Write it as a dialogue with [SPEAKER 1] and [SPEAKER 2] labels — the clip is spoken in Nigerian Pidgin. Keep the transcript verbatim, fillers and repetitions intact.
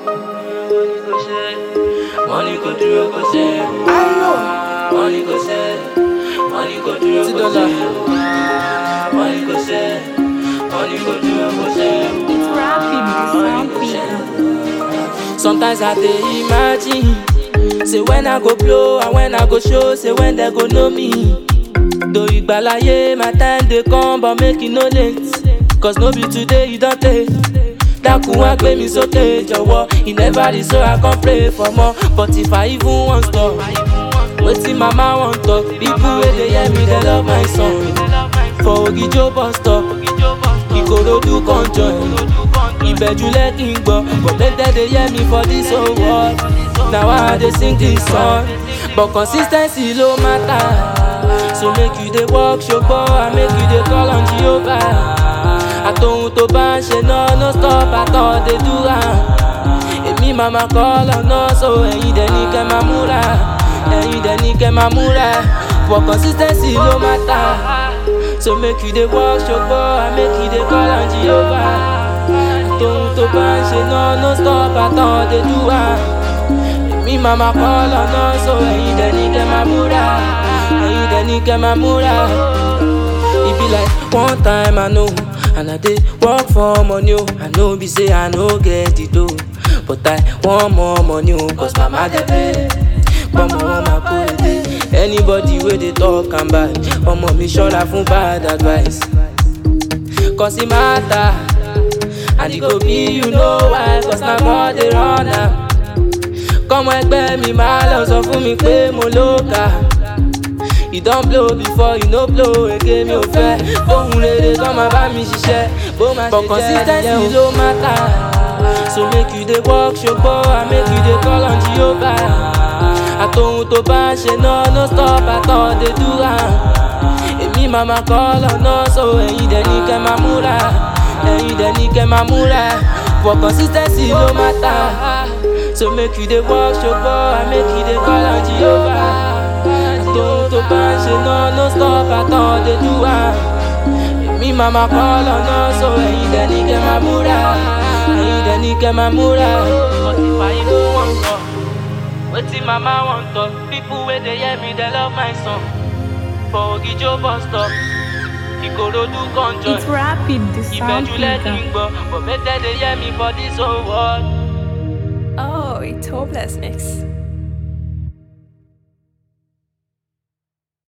[SPEAKER 1] Money go through, go say. Money go say. Money go through, go say. Money go say. Money go through, go say.
[SPEAKER 2] It's rapping, it's rapping.
[SPEAKER 1] Sometimes I dey imagine, say when I go blow and when I go show, say when they go know me. Though igbalaye, my time dey come, but make it no late. Cause no be today you don't take. Dákun wá gbé mi sókè jọ̀wọ́, he never dey so I come pray for more. But if I even wan stop, wetin mama wan talk? People wey dey hear me dey love my song. For Ogijo bus stop, Ikorodu come join. Ìbẹ̀jú lẹ́kì ń gbọ́, but make dem dey hear me for this whole world. Na why I dey sing this song. But consistency ló matter. So make you dey work ṣogbọ́ and make you dey call on Jehovah. Àtòhun tó bá ń ṣe náà no stop àtọ̀ dey do am. Èmi màmá call ọ̀nà so ẹ̀yin dẹ̀ ní kẹ́ máa múra. Ẹ̀yin dẹ̀ ní kẹ́ máa múra. But consistency ló matter. So make you dey work ṣogbọ́ and make you dey call on Jehovah. Àtòhun tó bá ń ṣe náà no stop àtọ̀ dey do am. Èmi màmá call ọ̀nà so ẹ̀yin dẹ̀ ní kẹ́ máa múra. Ẹ̀yin dẹ̀ ní kẹ́ máa múra. E be like one time I know, and I dey work for money o. I know be say I no get the dough, but I want more money o. Cause mama dey pay, but mama kò dey. Anybody wey dey talk am bad, ọmọ mi ṣọ́ra fún bad advice. Cause e matter, and e go be you know why. Cause na God dey run am. Kọ́mọ ẹgbẹ́ mi máa lọ sọ fún mi pé mo lóka. You don blow before, you no blow again, mi ò fẹ́. Ohun rere kan máa bá mi ṣiṣẹ́, bó máa ṣe jẹ́ nìyẹn o. But consistency ló matter. So make you dey work ṣogbọ́ and make you dey call on Jehovah. Àtòhun tó bá ń ṣe náà no stop àtọ̀ dey do am. Èmi màmá call ọ̀nà so ẹ̀yin dẹ̀ ní kẹ́ máa múra. Ẹ̀yin dẹ̀ ní kẹ́ máa múra. But consistency ló matter. So make you dey work ṣogbọ́ and make you dey call on Jehovah. Àtòhun tó bá ń ṣe náà no stop àtọ̀ dey do am. Èmi màmá call ọ̀nà so ẹ̀yin dẹ̀ ní kẹ́ máa múra. Ẹ̀yin dẹ̀ ní kẹ́ máa múra. But if I even wan talk, wetin mama wan talk? People wey dey hear me dey love my song. For Ogijo bus stop, Ikorodu come join.
[SPEAKER 2] It's rapping, the sound
[SPEAKER 1] Ìbẹ̀jú lẹ́kì ń gbọ́, but make dem dey hear me for this whole world.
[SPEAKER 2] Oh, it's hopeless mix.